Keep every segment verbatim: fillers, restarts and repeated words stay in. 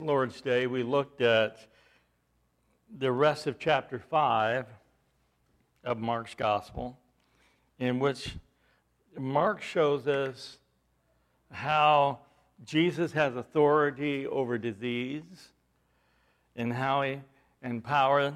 Lord's Day, we looked at the rest of chapter five of Mark's Gospel, in which Mark shows us how Jesus has authority over disease and how he and power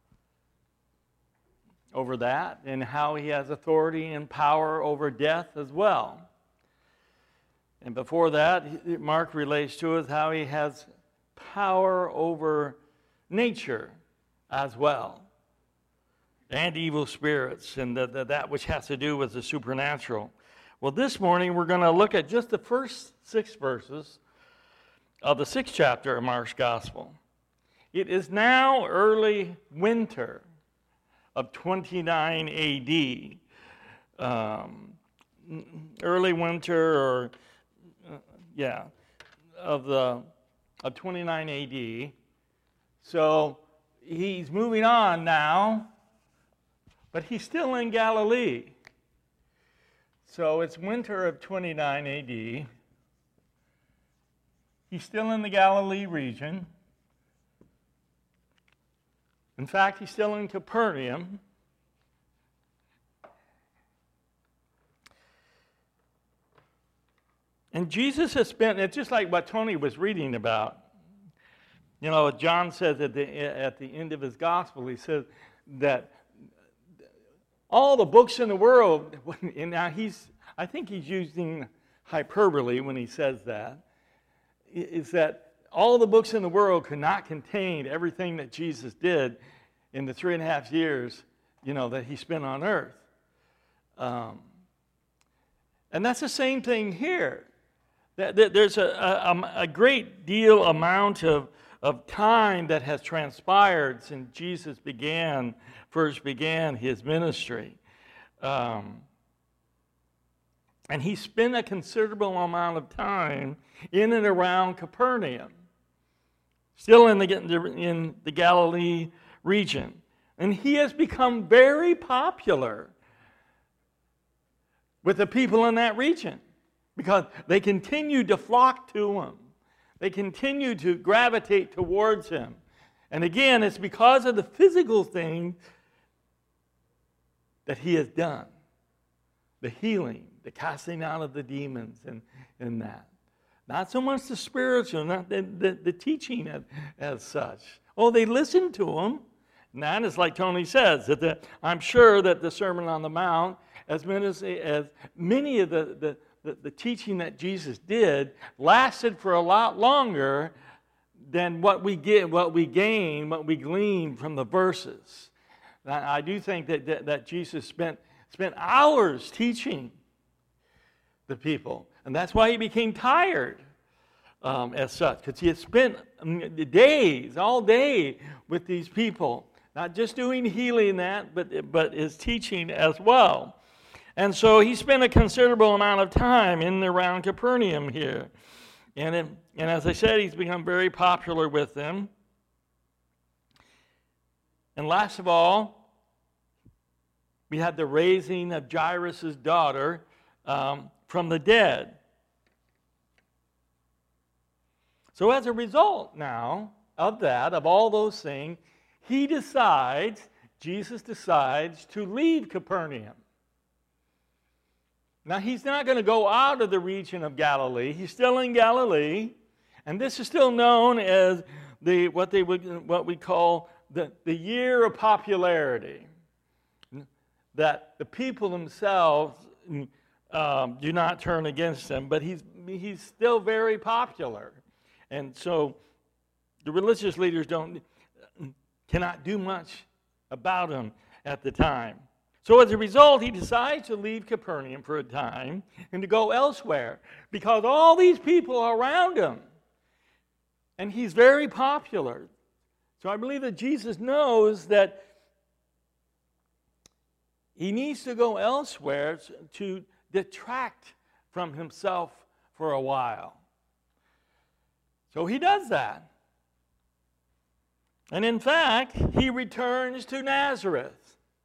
over that, and how he has authority and power over death as well. And before that, Mark relates to us how he has power over nature as well, and evil spirits, and the, the, that which has to do with the supernatural. Well, this morning we're going to look at just the first six verses of the sixth chapter of Mark's Gospel. It is now early winter of twenty-nine A D. Um, early winter, or uh, yeah, of the of twenty-nine A D. So he's moving on now, but he's still in Galilee. So it's winter of twenty-nine A D. He's still in the Galilee region. In fact, he's still in Capernaum. And Jesus has spent, it's just like what Tony was reading about. You know, John says at the, at the end of his gospel, he says that all the books in the world, and now he's, I think he's using hyperbole when he says that, is that all the books in the world could not contain everything that Jesus did in the three and a half years, you know, that he spent on earth. Um, and that's the same thing here. There's a, a, a great deal amount of, of time that has transpired since Jesus began, first began his ministry. Um, and he spent a considerable amount of time in and around Capernaum, still in the, in the Galilee region. And he has become very popular with the people in that region, because they continue to flock to him. They continue to gravitate towards him. And again, it's because of the physical thing that he has done. The healing, the casting out of the demons, and, and that. Not so much the spiritual, not the, the, the teaching as, as such. Oh, they listened to him. And that is like Tony says, that the, I'm sure that the Sermon on the Mount, as many as, as many of the, the The, the teaching that Jesus did lasted for a lot longer than what we get, what we gain, what we glean from the verses. I, I do think that, that, that Jesus spent, spent hours teaching the people. And that's why he became tired um, as such, because he had spent days, all day with these people, not just doing healing that, but, but his teaching as well. And so he spent a considerable amount of time in and around Capernaum here. And, it, and as I said, he's become very popular with them. And last of all, we had the raising of Jairus' daughter um, from the dead. So as a result now of that, of all those things, he decides, Jesus decides to leave Capernaum. Now, he's not going to go out of the region of Galilee. He's still in Galilee. And this is still known as the what they would what we call the, the year of popularity. That the people themselves um, do not turn against him, but he's he's still very popular. And so the religious leaders don't cannot do much about him at the time. So as a result, he decides to leave Capernaum for a time and to go elsewhere, because all these people are around him. And he's very popular. So I believe that Jesus knows that he needs to go elsewhere to detract from himself for a while. So he does that. And in fact, he returns to Nazareth,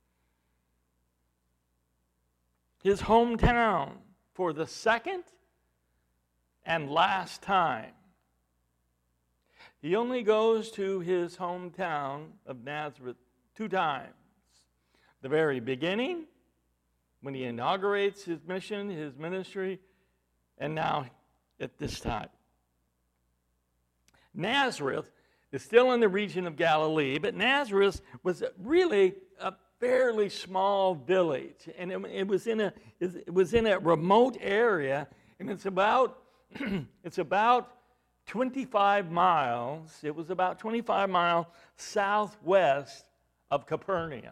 his hometown, for the second and last time. He only goes to his hometown of Nazareth two times. The very beginning, when he inaugurates his mission, his ministry, and now at this time. Nazareth is still in the region of Galilee, but Nazareth was really a fairly small village, and it, it was in a it was in a remote area, and it's about it's about twenty-five miles. It was about twenty-five miles southwest of Capernaum.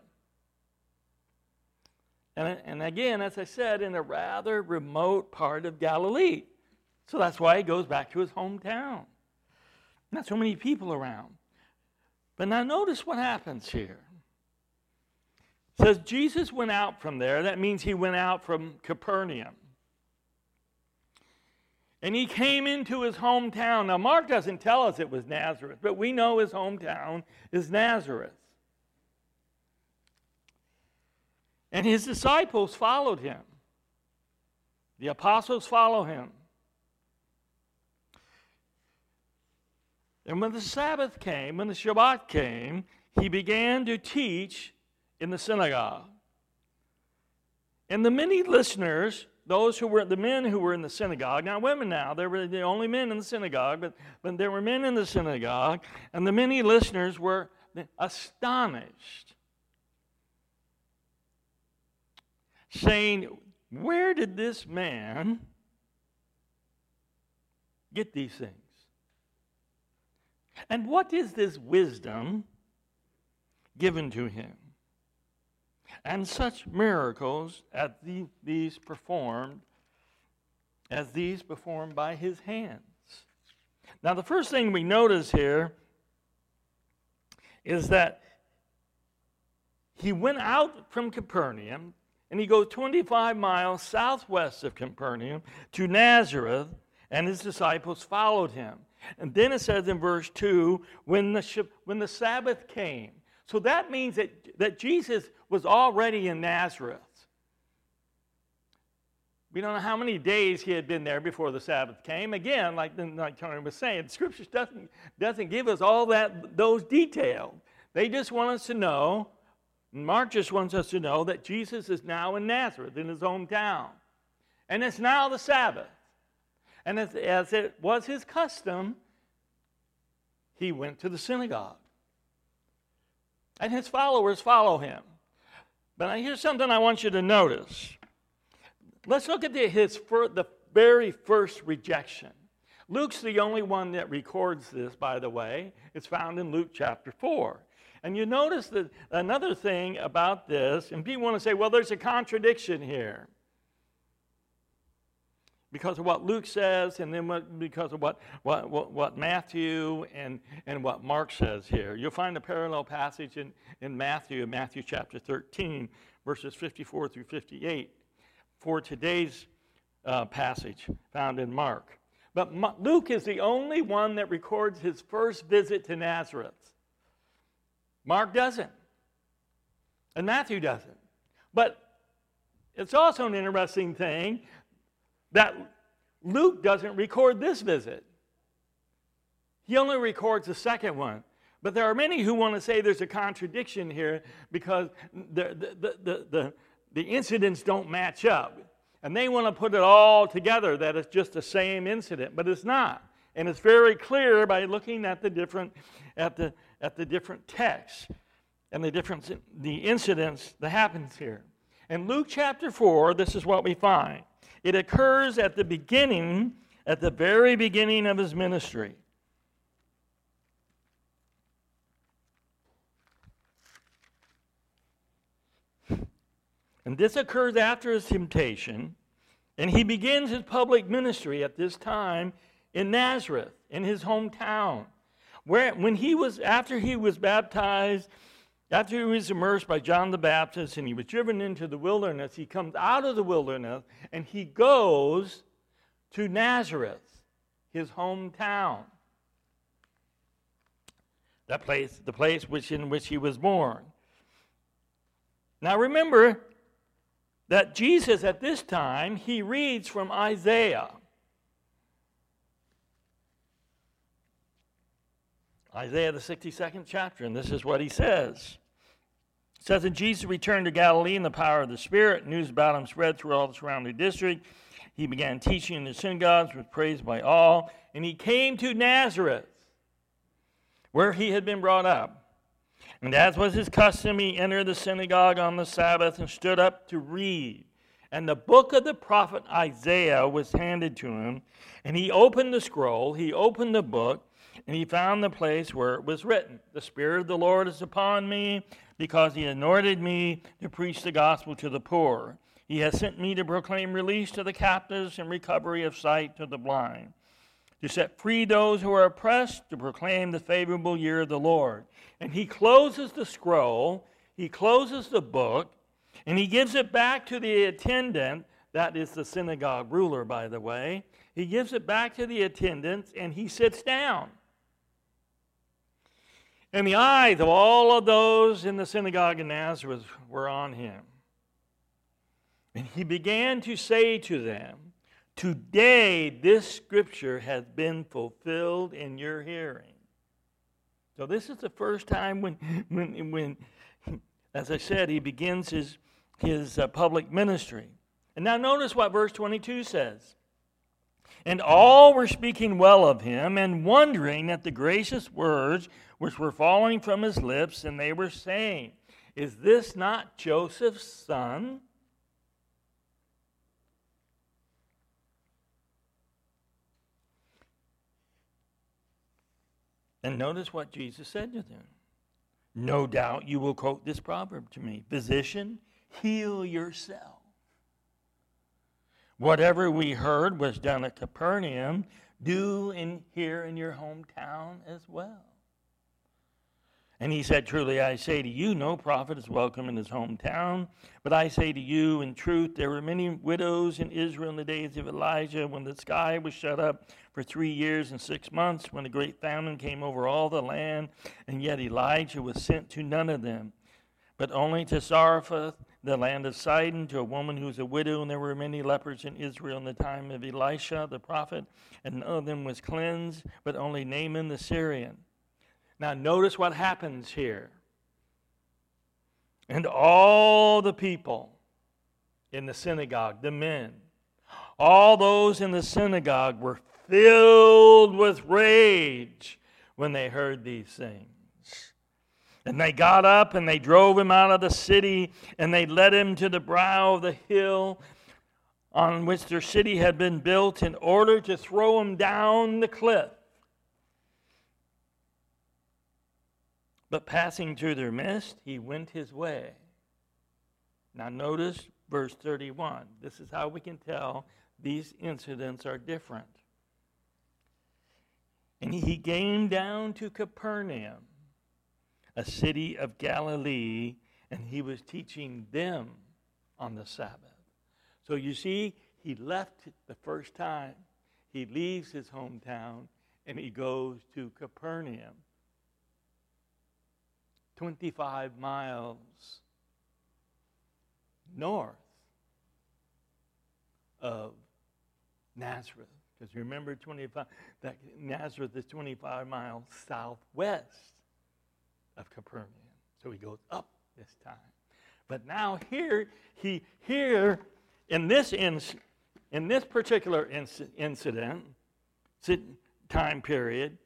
And, and again, as I said, in a rather remote part of Galilee. So that's why he goes back to his hometown. Not so many people around. But now notice what happens here. It says Jesus went out from there. That means he went out from Capernaum. And he came into his hometown. Now Mark doesn't tell us it was Nazareth, but we know his hometown is Nazareth. And his disciples followed him. The apostles follow him. And when the Sabbath came, when the Shabbat came, he began to teach in the synagogue. And the many listeners, those who were the men who were in the synagogue, not women now, they were the only men in the synagogue, but, but there were men in the synagogue, and the many listeners were astonished, saying, where did this man get these things? And what is this wisdom given to him? And such miracles as the, these performed, as these performed by his hands. Now the first thing we notice here is that he went out from Capernaum, and he goes twenty-five miles southwest of Capernaum to Nazareth, and his disciples followed him. And then it says in verse two, when the, when the Sabbath came. So that means that, that Jesus was already in Nazareth. We don't know how many days he had been there before the Sabbath came. Again, like, like Tony was saying, Scripture doesn't, doesn't give us all that those details. They just want us to know, Mark just wants us to know that Jesus is now in Nazareth, in his hometown. And it's now the Sabbath. And as, as it was his custom, he went to the synagogue. And his followers follow him. But here's something I want you to notice. Let's look at the, his fir- the very first rejection. Luke's the only one that records this, by the way. It's found in Luke chapter four. And you notice that another thing about this, and people want to say, well, there's a contradiction here. Because of what Luke says, and then what, because of what, what, what, what Matthew and, and what Mark says here. You'll find a parallel passage in, in Matthew, Matthew chapter thirteen, verses fifty-four through fifty-eight, for today's uh, passage found in Mark. But Ma- Luke is the only one that records his first visit to Nazareth. Mark doesn't. And Matthew doesn't. But it's also an interesting thing that Luke doesn't record this visit. He only records the second one. But there are many who want to say there's a contradiction here because the, the, the, the, the, the incidents don't match up. And they want to put it all together that it's just the same incident, but it's not. And it's very clear by looking at the different at the at the different texts and the different the incidents that happens here. In Luke chapter four, this is what we find. It occurs at the beginning, at the very beginning of his ministry. And this occurs after his temptation, and he begins his public ministry at this time in Nazareth, in his hometown, where when he was, after he was baptized, after he was immersed by John the Baptist and he was driven into the wilderness, he comes out of the wilderness and he goes to Nazareth, his hometown, that place, the place which in which he was born. Now remember that Jesus at this time, he reads from Isaiah. Isaiah, the sixty-second chapter, and this is what he says. It says, and Jesus returned to Galilee in the power of the Spirit. News about him spread through all the surrounding district. He began teaching in the synagogues, was praised by all. And he came to Nazareth, where he had been brought up. And as was his custom, he entered the synagogue on the Sabbath and stood up to read. And the book of the prophet Isaiah was handed to him. And he opened the scroll, he opened the book, and he found the place where it was written, the Spirit of the Lord is upon me, because he anointed me to preach the gospel to the poor. He has sent me to proclaim release to the captives and recovery of sight to the blind, to set free those who are oppressed, to proclaim the favorable year of the Lord. And he closes the scroll, he closes the book, and he gives it back to the attendant. That is the synagogue ruler, by the way. He gives it back to the attendant, and he sits down. And the eyes of all of those in the synagogue in Nazareth were on him. And he began to say to them, today this scripture has been fulfilled in your hearing. So this is the first time when, when, when as I said, he begins his, his uh, public ministry. And now notice what verse twenty-two says. And all were speaking well of him and wondering at the gracious words which were falling from his lips, and they were saying, is this not Joseph's son? And notice what Jesus said to them. No doubt you will quote this proverb to me, physician, heal yourself. Whatever we heard was done at Capernaum, do in here in your hometown as well. And he said, truly I say to you, no prophet is welcome in his hometown. But I say to you, in truth, there were many widows in Israel in the days of Elijah, when the sky was shut up for three years and six months, when a great famine came over all the land, and yet Elijah was sent to none of them, but only to Zarephath, the land of Sidon, to a woman who was a widow. And there were many lepers in Israel in the time of Elisha the prophet, and none of them was cleansed, but only Naaman the Syrian. Now notice what happens here. And all the people in the synagogue, the men, all those in the synagogue were filled with rage when they heard these things. And they got up and they drove him out of the city, and they led him to the brow of the hill on which their city had been built, in order to throw him down the cliff. But passing through their midst, he went his way. Now notice verse thirty-one. This is how we can tell these incidents are different. And he came down to Capernaum, a city of Galilee, and he was teaching them on the Sabbath. So you see, he left the first time. He leaves his hometown, and he goes to Capernaum. twenty-five miles north of Nazareth. Because remember, twenty-five that Nazareth is twenty-five miles southwest of Capernaum. So he goes up this time. But now here, he here in this in, in this particular inc- incident, time period,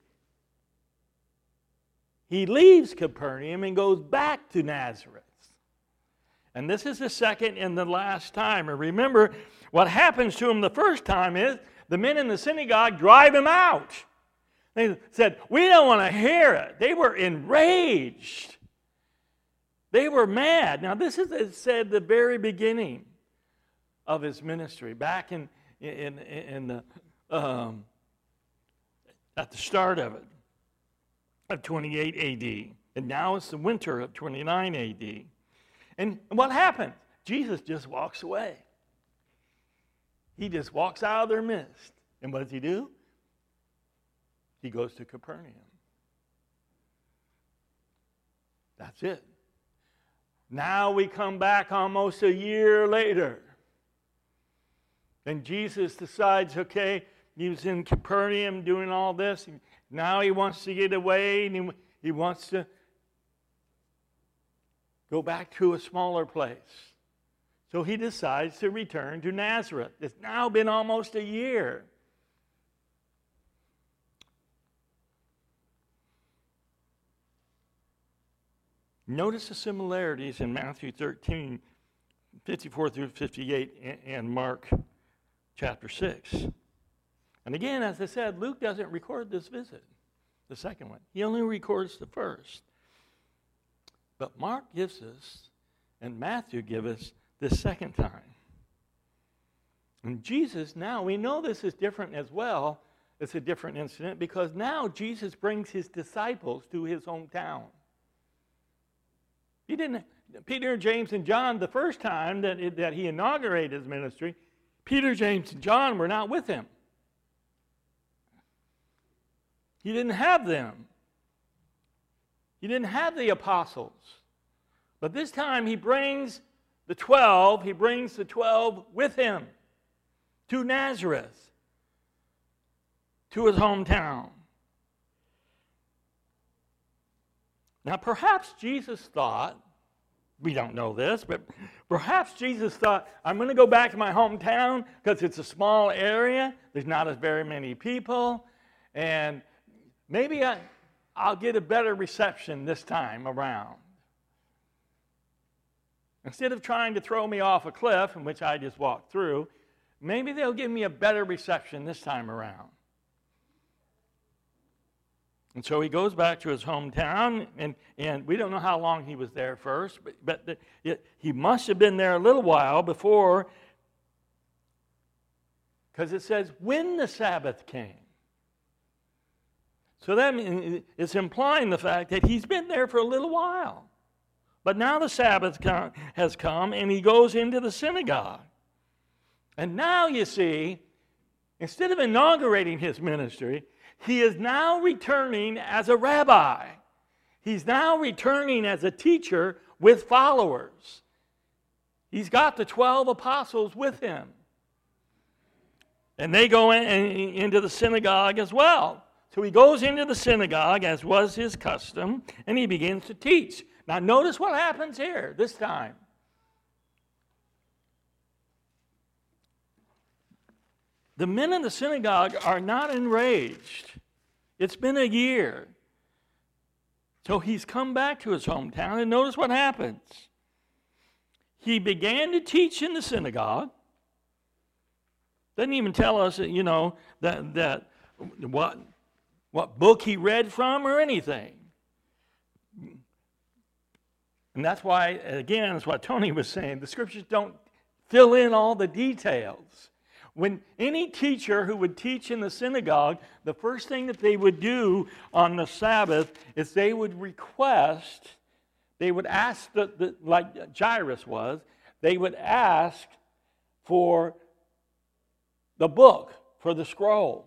he leaves Capernaum and goes back to Nazareth. And this is the second and the last time. And remember, what happens to him the first time is the men in the synagogue drive him out. They said, we don't want to hear it. They were enraged. They were mad. Now, this is, it said, the very beginning of his ministry, back in, in, in the, um, at the start of it, of twenty-eight A D. And now it's the winter of twenty-nine A D. And what happened? Jesus just walks away. He just walks out of their midst. And what does he do? He goes to Capernaum. That's it. Now we come back almost a year later. And Jesus decides, okay, he was in Capernaum doing all this. Now he wants to get away, and he, he wants to go back to a smaller place. So he decides to return to Nazareth. It's now been almost a year. Notice the similarities in Matthew thirteen, fifty-four through fifty-eight, and Mark chapter six. And again, as I said, Luke doesn't record this visit, the second one. He only records the first. But Mark gives us, and Matthew gives us, the second time. And Jesus, now, we know this is different as well. It's a different incident because now Jesus brings his disciples to his hometown. He didn't, Peter, James, and John, the first time that, that he inaugurated his ministry, Peter, James, and John were not with him. He didn't have them. He didn't have the apostles. But this time he brings the twelve, he brings the twelve with him to Nazareth, to his hometown. Now, perhaps Jesus thought, we don't know this, but perhaps Jesus thought, I'm going to go back to my hometown because it's a small area. There's not as very many people. And maybe I, I'll get a better reception this time around. Instead of trying to throw me off a cliff, in which I just walked through, maybe they'll give me a better reception this time around. And so he goes back to his hometown, and, and we don't know how long he was there first, but, but the, it, he must have been there a little while before, because it says, when the Sabbath came. So that means it's implying the fact that he's been there for a little while. But now the Sabbath come, has come, and he goes into the synagogue. And now you see, instead of inaugurating his ministry, he is now returning as a rabbi. He's now returning as a teacher with followers. He's got the twelve apostles with him. And they go in, in, into the synagogue as well. So he goes into the synagogue, as was his custom, and he begins to teach. Now notice what happens here this time. The men in the synagogue are not enraged. It's been a year. So he's come back to his hometown, and notice what happens. He began to teach in the synagogue. Doesn't even tell us, you know, that, that what, what book he read from or anything. And that's why, again, that's what Tony was saying. The scriptures don't fill in all the details. When any teacher who would teach in the synagogue, the first thing that they would do on the Sabbath is they would request, they would ask, the, the, like Jairus was, they would ask for the book, for the scroll.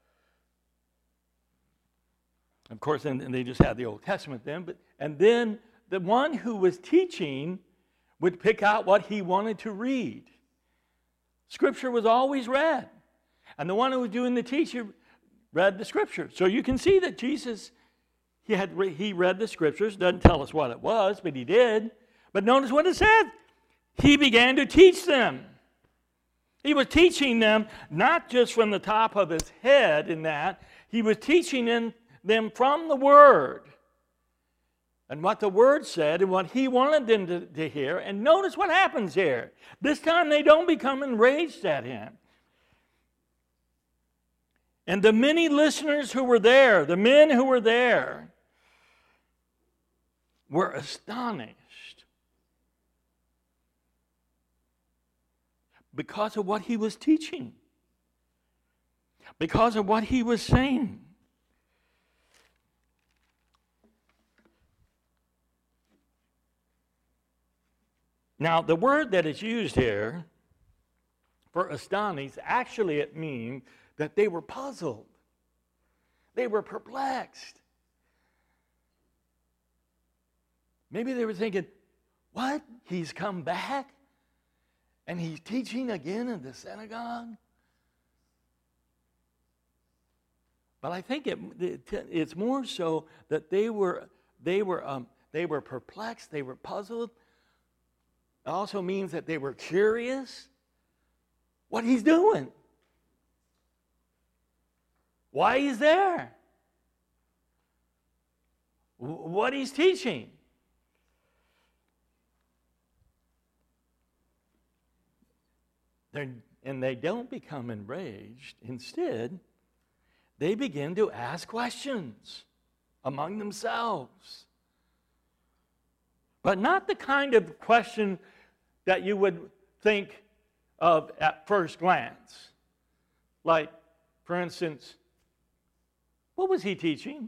Of course, and, and they just had the Old Testament then, but and then the one who was teaching would pick out what he wanted to read. Scripture was always read. And the one who was doing the teaching read the Scripture. So you can see that Jesus, he had re- he read the Scriptures. Doesn't tell us what it was, but he did. But notice what it said. He began to teach them. He was teaching them not just from the top of his head in that. He was teaching them, them from the Word. And what the Word said and what he wanted them to, to hear. And notice what happens here. This time they don't become enraged at him. And the many listeners who were there, the men who were there, were astonished because of what he was teaching, because of what he was saying. Now, the word that is used here for astonished, actually it means that they were puzzled. They were perplexed. Maybe they were thinking, what? He's come back? And he's teaching again in the synagogue? But I think it, it, it's more so that they were they were um, they were perplexed, they were puzzled. It also means that they were curious what he's doing, why he's there, what he's teaching. They're, and they don't become enraged. Instead, they begin to ask questions among themselves. But not the kind of question that you would think of at first glance. Like, for instance, what was he teaching?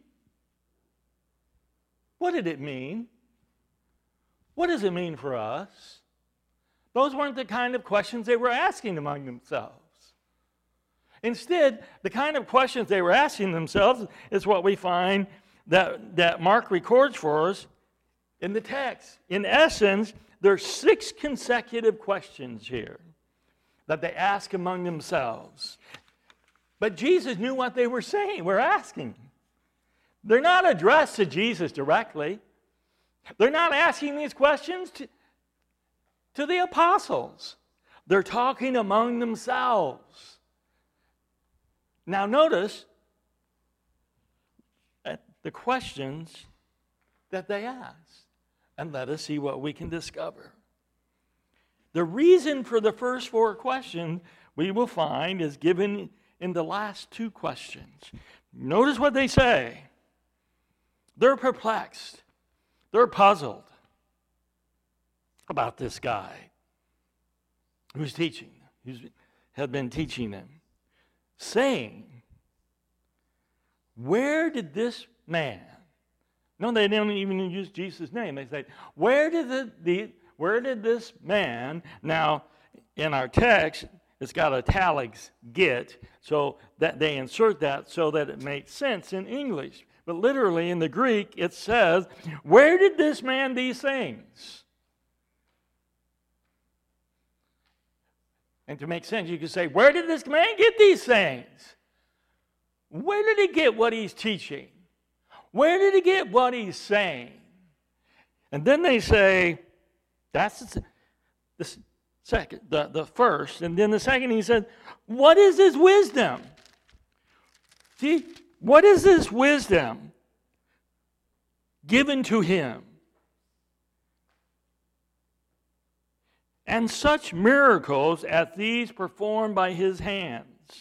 What did it mean? What does it mean for us? Those weren't the kind of questions they were asking among themselves. Instead, the kind of questions they were asking themselves is what we find that, that Mark records for us in the text. In essence, there are six consecutive questions here that they ask among themselves. But Jesus knew what they were saying, were asking. They're not addressed to Jesus directly. They're not asking these questions to, to the apostles. They're talking among themselves. Now notice the questions that they asked, and let us see what we can discover. The reason for the first four questions we will find is given in the last two questions. Notice what they say. They're perplexed. They're puzzled about this guy who's teaching, who's had been teaching them, saying, where did this man, no, they don't even use Jesus' name. They say, where did the, the where did this man, now in our text, it's got italics, get, so that they insert that so that it makes sense in English. But literally in the Greek, it says, where did this man these things? And to make sense, you could say, where did this man get these things? Where did he get what he's teaching? Where did he get what he's saying? And then they say, that's the, the second, the, the first. And then the second, he said, what is his wisdom? See, what is this wisdom given to him? And such miracles as these performed by his hands.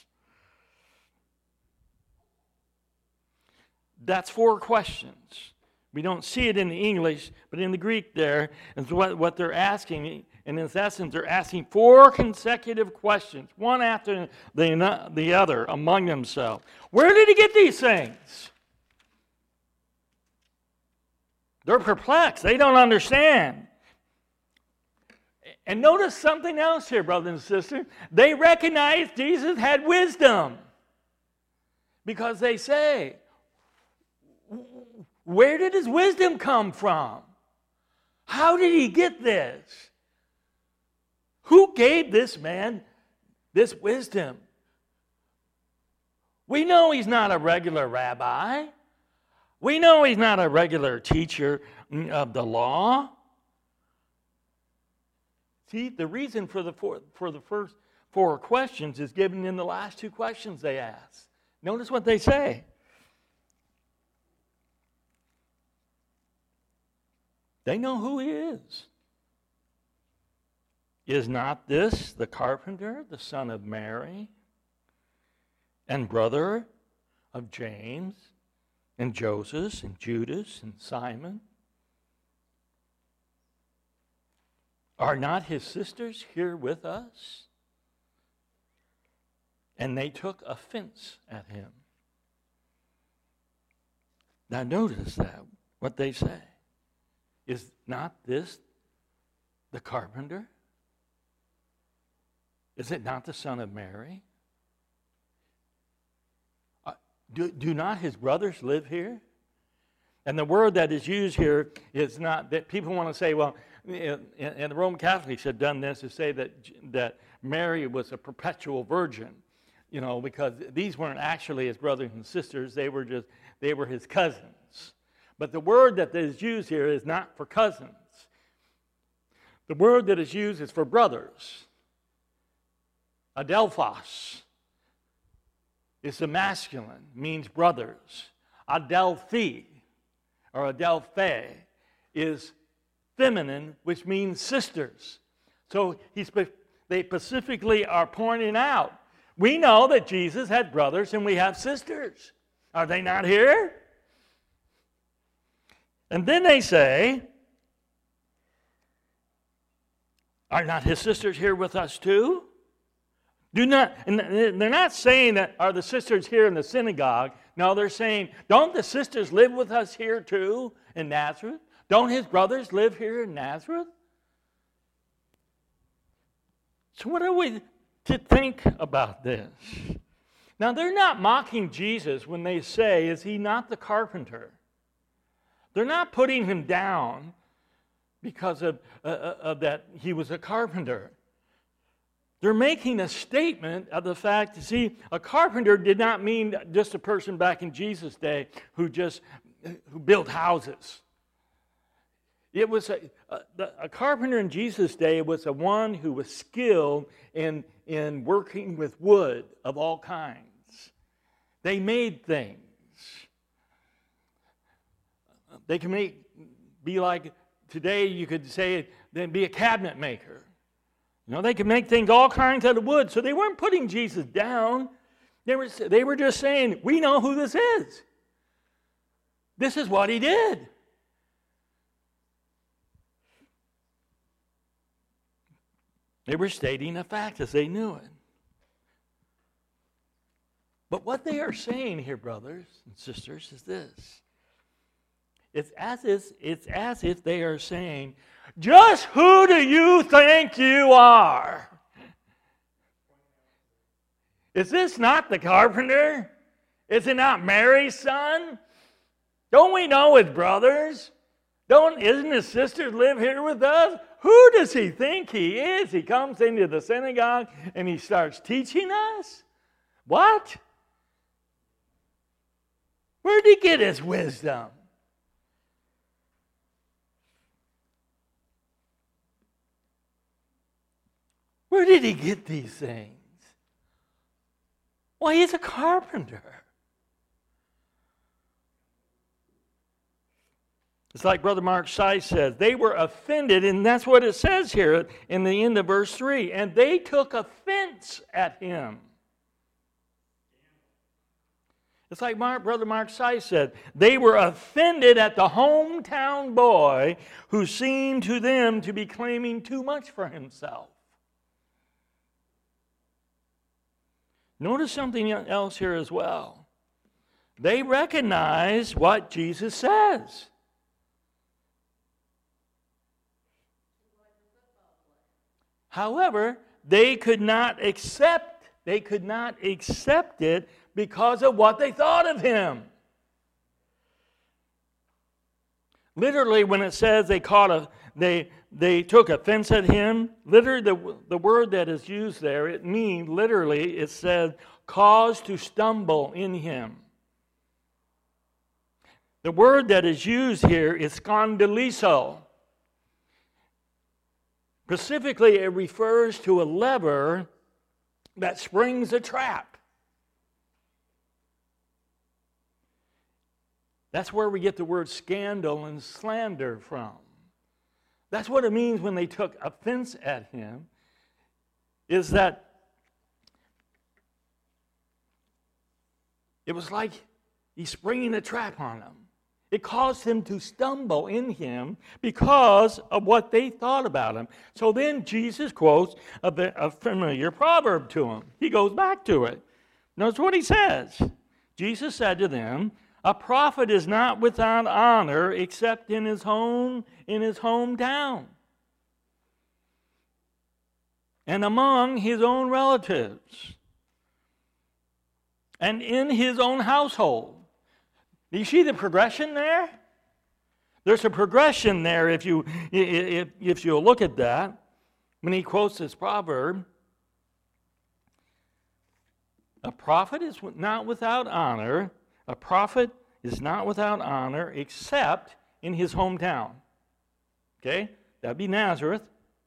That's four questions. We don't see it in the English, but in the Greek there is what, what they're asking. And in essence, they're asking four consecutive questions, one after the, the other, among themselves. Where did he get these things? They're perplexed. They don't understand. And notice something else here, brothers and sisters. They recognize Jesus had wisdom. Because they say, where did his wisdom come from? How did he get this? Who gave this man this wisdom? We know he's not a regular rabbi. We know he's not a regular teacher of the law. See, the reason for the four, for the first four questions is given in the last two questions they ask. Notice what they say. They know who he is. Is not this the carpenter, the son of Mary, and brother of James, and Joseph, and Judas, and Simon? Are not his sisters here with us? And they took offense at him. Now notice that, what they say. Is not this the carpenter? Is it not the son of Mary? Uh, do, do not his brothers live here? And the word that is used here is not that people want to say, well, and the Roman Catholics have done this to say that, that Mary was a perpetual virgin. you know, because these weren't actually his brothers and sisters. They were just, they were his cousins. But the word that is used here is not for cousins. The word that is used is for brothers. Adelphos is the masculine, means brothers. Adelphi or Adelphe is feminine, which means sisters. So he spe- they specifically are pointing out, we know that Jesus had brothers and we have sisters. Are they not here? And then they say, are not his sisters here with us too? Do not, and they're not saying that are the sisters here in the synagogue. No, they're saying, don't the sisters live with us here too in Nazareth? Don't his brothers live here in Nazareth? So what are we to think about this? Now, they're not mocking Jesus when they say, is he not the carpenter? They're not putting him down because of, uh, of that he was a carpenter. They're making a statement of the fact, see, a carpenter did not mean just a person back in Jesus' day who just who built houses. It was a, a, a carpenter in Jesus' day was a one who was skilled in, in working with wood of all kinds. They made things. They can make, be like, today you could say, they'd be a cabinet maker. You know, they could make things all kinds out of wood. So they weren't putting Jesus down. They were, they were just saying, we know who this is. This is what he did. They were stating a fact as they knew it. But what they are saying here, brothers and sisters, is this. It's as if, it's as if they are saying, just who do you think you are? Is this not the carpenter? Is it not Mary's son? Don't we know his brothers? Don't, isn't his sisters live here with us? Who does he think he is? He comes into the synagogue and he starts teaching us? What? Where did he get his wisdom? Where did he get these things? Well, he's a carpenter. It's like Brother Mark Sykes says, they were offended, and that's what it says here in the end of verse three, and they took offense at him. It's like Mark, Brother Mark Sykes said, they were offended at the hometown boy who seemed to them to be claiming too much for himself. Notice something else here as well. They recognize what Jesus says. However, they could not accept, they could not accept it because of what they thought of him. Literally, when it says they caught a, they they took offense at him, literally the, the word that is used there, it means literally, it says, cause to stumble in him. The word that is used here is skandalizo. Specifically, it refers to a lever that springs a trap. That's where we get the word scandal and slander from. That's what it means when they took offense at him, is that it was like he's springing a trap on them. It caused him to stumble in him because of what they thought about him. So then Jesus quotes a, a familiar proverb to him. He goes back to it. Notice what he says. Jesus said to them, a prophet is not without honor except in his home, in his hometown, and among his own relatives, and in his own household. Do you see the progression there? There's a progression there if you if, if you look at that when he quotes this proverb. A prophet is not without honor. A prophet is not without honor except in his hometown. Okay? That'd be Nazareth.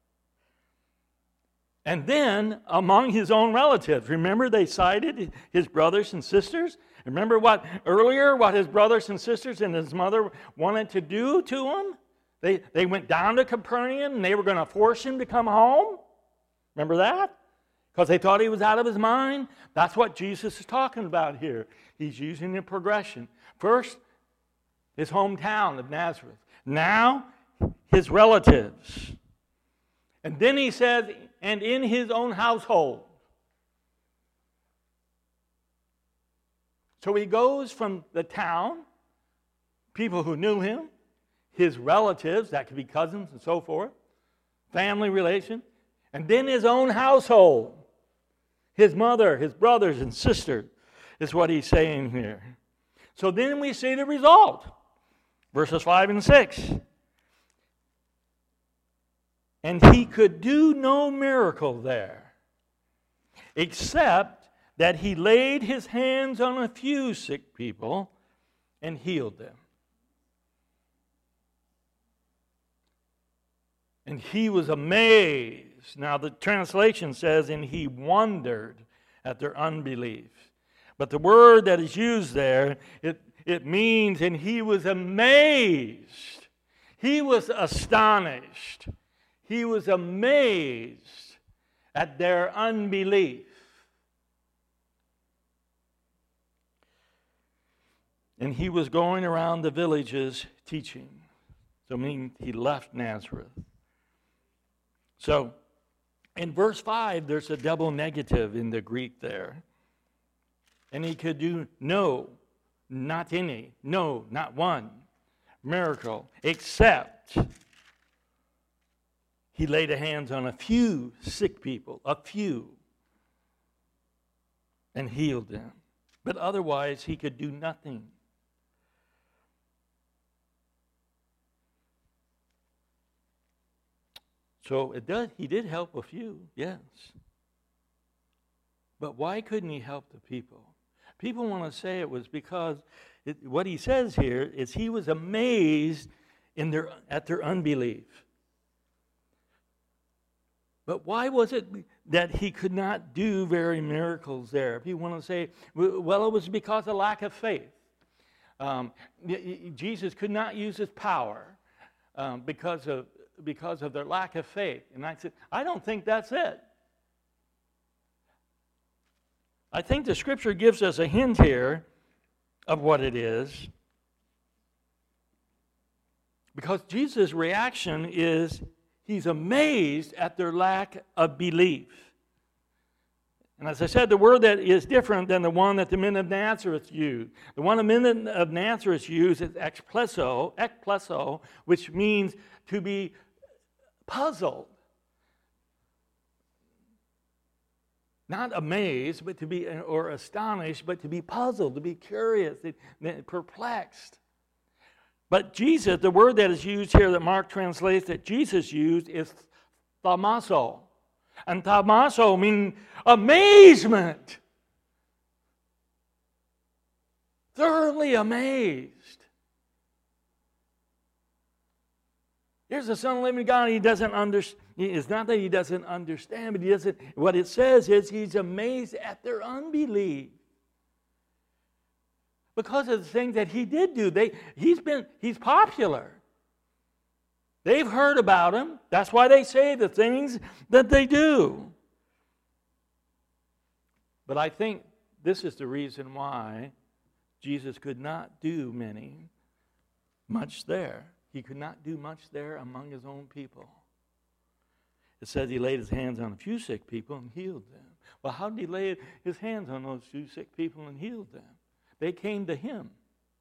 And then among his own relatives. Remember they cited his brothers and sisters? Remember what earlier, what his brothers and sisters and his mother wanted to do to him? They, they went down to Capernaum and they were going to force him to come home. Remember that? Because they thought he was out of his mind. That's what Jesus is talking about here. He's using the progression. First, his hometown of Nazareth. Now, his relatives. And then he says, and in his own household. So he goes from the town, people who knew him, his relatives, that could be cousins and so forth, family relation, and then his own household. His mother, his brothers and sisters is what he's saying here. So then we see the result. Verses five and six. And he could do no miracle there, except that he laid his hands on a few sick people and healed them. And he was amazed. Now the translation says, and he wondered at their unbelief. But the word that is used there, it, it means, and he was amazed. He was astonished. He was amazed at their unbelief. And he was going around the villages teaching. So meaning he left Nazareth. So in verse five, there's a double negative in the Greek there. And he could do no, not any, no, not one miracle, except he laid hands on a few sick people, a few, and healed them. But otherwise, he could do nothing. So it does, he did help a few, yes. But why couldn't he help the people? People want to say it was because it, what he says here is he was amazed in their, at their unbelief. But why was it that he could not do very miracles there? People want to say, well, it was because of lack of faith. Um, Jesus could not use his power um, because of because of their lack of faith. And I said, I don't think that's it. I think the Scripture gives us a hint here of what it is. Because Jesus' reaction is, he's amazed at their lack of belief. And as I said, the word that is different than the one that the men of Nazareth used. The one the men of Nazareth used is ekpleso, ekpleso, which means to be puzzled. Not amazed, but to be, or astonished, but to be puzzled, to be curious, perplexed. But Jesus, the word that is used here that Mark translates that Jesus used is thaumazo. And thaumazo means amazement. Thoroughly amazed. Here's the Son of the living God. He doesn't understand. It's not that he doesn't understand, but he doesn't. What it says is he's amazed at their unbelief. Because of the things that he did do. They, he's been, he's popular. They've heard about him. That's why they say the things that they do. But I think this is the reason why Jesus could not do many, much there. He could not do much there among his own people. It says he laid his hands on a few sick people and healed them. Well, how did he lay his hands on those few sick people and healed them? They came to him.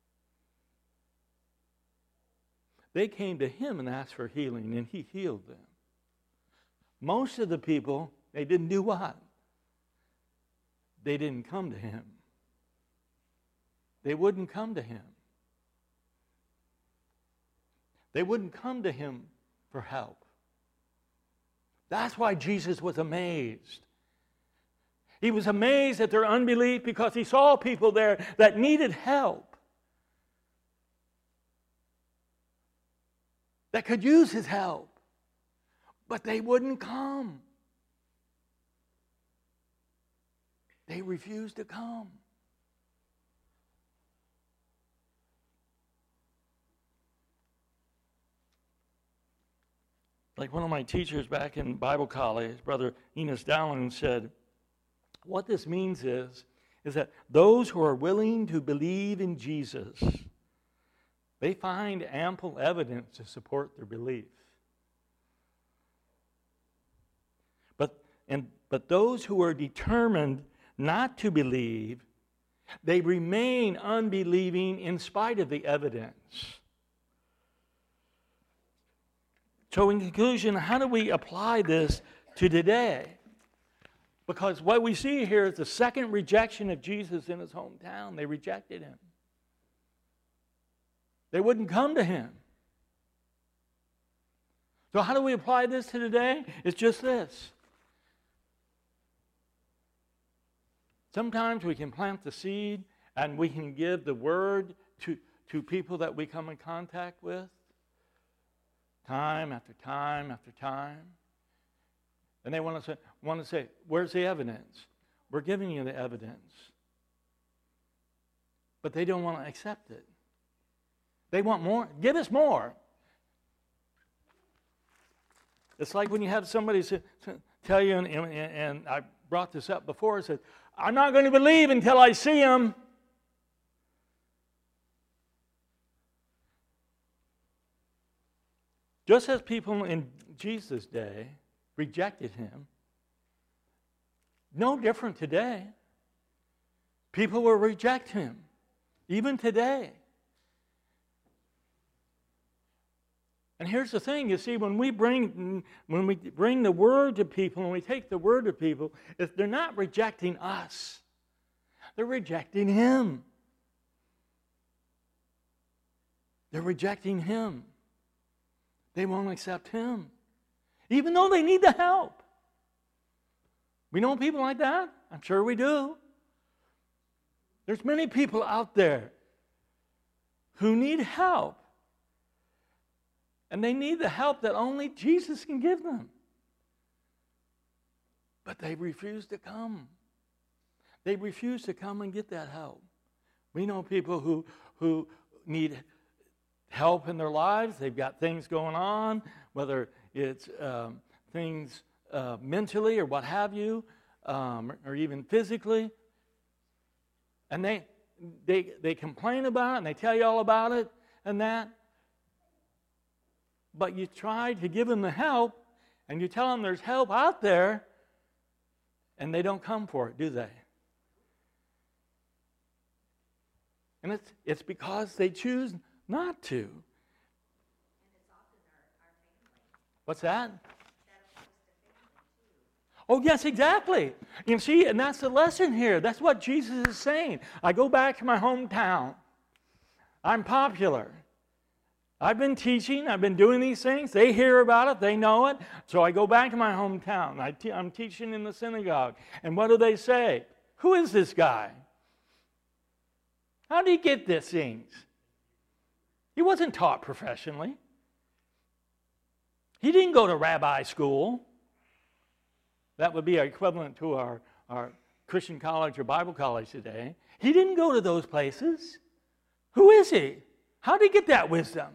They came to him and asked for healing, and he healed them. Most of the people, they didn't do what? They didn't come to him. They wouldn't come to him. They wouldn't come to him for help. That's why Jesus was amazed. He was amazed at their unbelief because he saw people there that needed help, that could use his help, but they wouldn't come. They refused to come. Like one of my teachers back in Bible college, Brother Enos Dowling, said, what this means is, is that those who are willing to believe in Jesus, they find ample evidence to support their belief. But, and, but those who are determined not to believe, they remain unbelieving in spite of the evidence. So in conclusion, how do we apply this to today? Because what we see here is the second rejection of Jesus in his hometown. They rejected him. They wouldn't come to him. So how do we apply this to today? It's just this. Sometimes we can plant the seed and we can give the word to, to people that we come in contact with. Time after time after time. And they want to say, want to say, where's the evidence? We're giving you the evidence. But they don't want to accept it. They want more. Give us more. It's like when you have somebody say, tell you, and, and, and I brought this up before, I said, I'm not going to believe until I see him. Just as people in Jesus' day rejected him, no different today. People will reject him, even today. And here's the thing, you see, when we bring when we bring the word to people, when we take the word to people, if they're not rejecting us, they're rejecting him. They're rejecting him. They won't accept him, even though they need the help. We know people like that. I'm sure we do. There's many people out there who need help. And they need the help that only Jesus can give them. But they refuse to come. They refuse to come and get that help. We know people who, who need help in their lives. They've got things going on, whether it's um, things uh, mentally or what have you, um, or even physically. And they, they, they complain about it, and they tell you all about it and that. But you try to give them the help, and you tell them there's help out there, and they don't come for it, do they? And it's, it's because they choose not to. And it's often our, our family. What's that? That applies to family too. Oh, yes, exactly. You see, and that's the lesson here. That's what Jesus is saying. I go back to my hometown. I'm popular. I've been teaching. I've been doing these things. They hear about it. They know it. So I go back to my hometown. I te- I'm teaching in the synagogue. And what do they say? Who is this guy? How did he get these things? He wasn't taught professionally. He didn't go to rabbi school. That would be equivalent to our, our Christian college or Bible college today. He didn't go to those places. Who is he? How did he get that wisdom?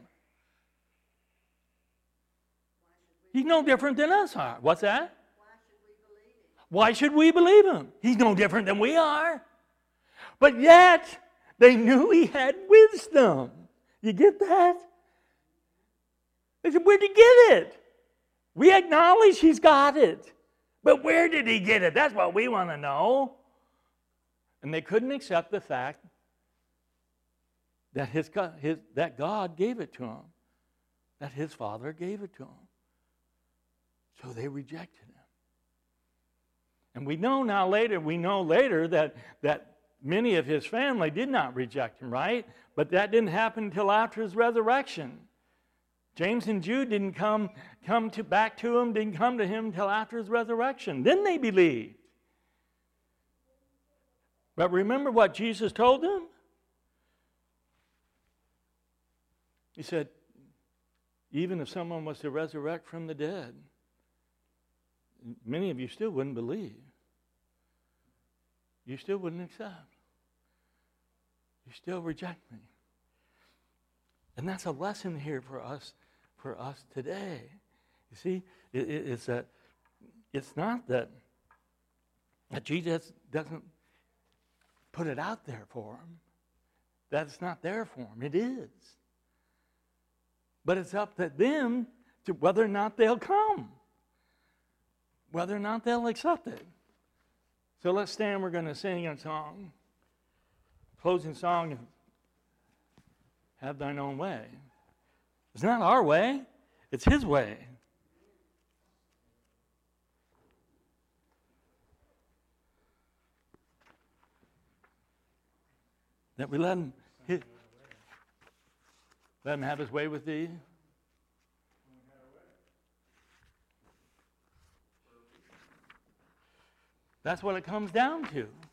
He's no different than us are. What's that? Why should we believe him? Why should we believe him? He's no different than we are. But yet, they knew he had wisdom. You get that? They said, where'd he get it? We acknowledge he's got it. But where did he get it? That's what we want to know. And they couldn't accept the fact that his, his that God gave it to him, that his Father gave it to him. So they rejected him. And we know now later, we know later that, that many of his family did not reject him, right? But that didn't happen until after his resurrection. James and Jude didn't come, come to, back to him, didn't come to him until after his resurrection. Then they believed. But remember what Jesus told them? He said, even if someone was to resurrect from the dead, many of you still wouldn't believe. You still wouldn't accept. You still reject me. And that's a lesson here for us, for us today. You see, it, it, it's a, it's not that, that Jesus doesn't put it out there for them. That's not there for them. It is. But it's up to them to whether or not they'll come, whether or not they'll accept it. So let's stand. We're going to sing a song, closing song, Have Thine Own Way. It's not our way. It's His way. That we let Him, his, let Him have His way with thee. That's what it comes down to.